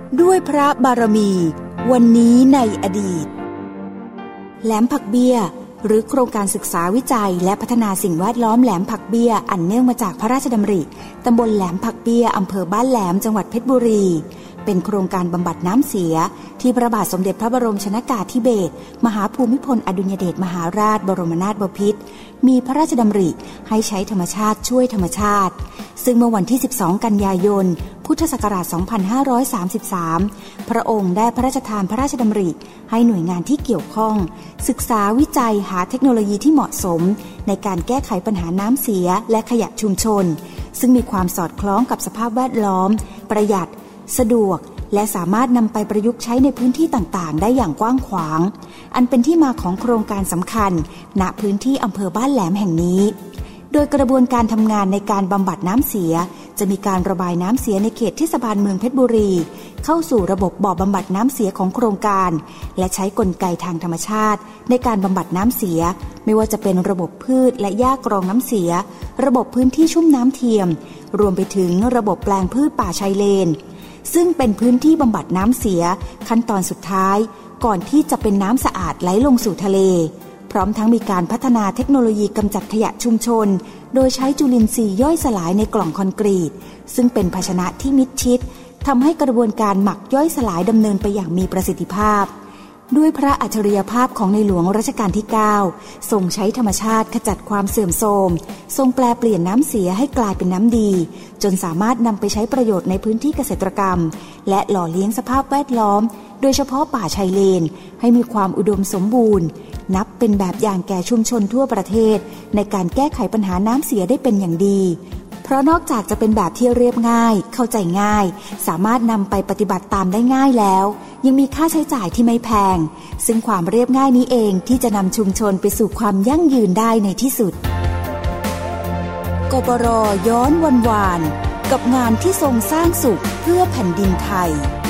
ด้วยพระบารมีวันนี้ในอดีตแหลมผักเบี้ยหรือโครงการศึกษาวิจัยและพัฒนาสิ่งแวดล้อมแหลมผักเบี้ยอันเนื่องมาจากพระราชดำริตำบลแหลมผักเบี้ยอำเภอบ้านแหลมจังหวัดเพชรบุรีเป็นโครงการบำบัดน้ำเสียที่พระบาทสมเด็จพระบรมชนกาธิเบศรมหาภูมิพลอดุลยเดชมหาราชบรมนาถบพิตรมีพระราชดำริให้ใช้ธรรมชาติช่วยธรรมชาติซึ่งเมื่อวันที่12กันยายนพุทธศักราช2533พระองค์ได้พระราชทานพระราชดำริให้หน่วยงานที่เกี่ยวข้องศึกษาวิจัยหาเทคโนโลยีที่เหมาะสมในการแก้ไขปัญหาน้ำเสียและขยะชุมชนซึ่งมีความสอดคล้องกับสภาพแวดล้อมประหยัดสะดวกและสามารถนำไปประยุกต์ใช้ในพื้นที่ต่างๆได้อย่างกว้างขวางอันเป็นที่มาของโครงการสำคัญณพื้นที่อำเภอบ้านแหลมแห่งนี้โดยกระบวนการทำงานในการบำบัดน้ำเสียจะมีการระบายน้ำเสียในเขตเทศบาลเมืองเพชรบุรีเข้าสู่ระบบบ่อบำบัดน้ำเสียของโครงการและใช้กลไกทางธรรมชาติในการบำบัดน้ำเสียไม่ว่าจะเป็นระบบพืชและหญ้ากรองน้ำเสียระบบพื้นที่ชุ่มน้ำเทียมรวมไปถึงระบบแปลงพืชป่าชายเลนซึ่งเป็นพื้นที่บำบัดน้ำเสียขั้นตอนสุดท้ายก่อนที่จะเป็นน้ำสะอาดไหลลงสู่ทะเลพร้อมทั้งมีการพัฒนาเทคโนโลยีกำจัดขยะชุมชนโดยใช้จุลินทรีย์ย่อยสลายในกล่องคอนกรีตซึ่งเป็นภาชนะที่มิดชิดทำให้กระบวนการหมักย่อยสลายดำเนินไปอย่างมีประสิทธิภาพด้วยพระอัจฉริยภาพของในหลวงรัชกาลที่ 9 ทรงใช้ธรรมชาติขจัดความเสื่อมโทรมทรงแปลเปลี่ยนน้ำเสียให้กลายเป็นน้ำดีจนสามารถนำไปใช้ประโยชน์ในพื้นที่เกษตรกรรมและหล่อเลี้ยงสภาพแวดล้อมโดยเฉพาะป่าชายเลนให้มีความอุดมสมบูรณ์นับเป็นแบบอย่างแก่ชุมชนทั่วประเทศในการแก้ไขปัญหาน้ำเสียได้เป็นอย่างดีเพราะนอกจากจะเป็นแบบที่เรียบง่ายเข้าใจง่ายสามารถนำไปปฏิบัติตามได้ง่ายแล้วยังมีค่าใช้จ่ายที่ไม่แพงซึ่งความเรียบง่ายนี้เองที่จะนำชุมชนไปสู่ความยั่งยืนได้ในที่สุดกปร.ย้อนวันวานกับงานที่ทรงสร้างสุขเพื่อแผ่นดินไทย